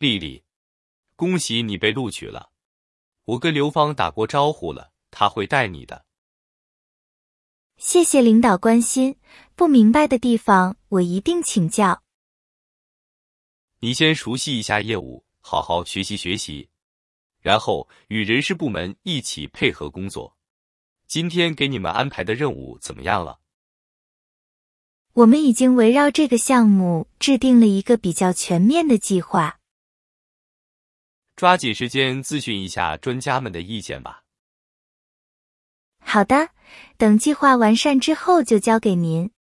丽丽，恭喜你被录取了。我跟刘芳打过招呼了，他会带你的。 谢谢领导关心，不明白的地方我一定请教。 你先熟悉一下业务，好好学习，然后与人事部门一起配合工作。今天给你们安排的任务怎么样了？ 我们已经围绕这个项目制定了一个比较全面的计划。 抓紧时间咨询一下专家们的意见吧。 好的，等计划完善之后就交给您。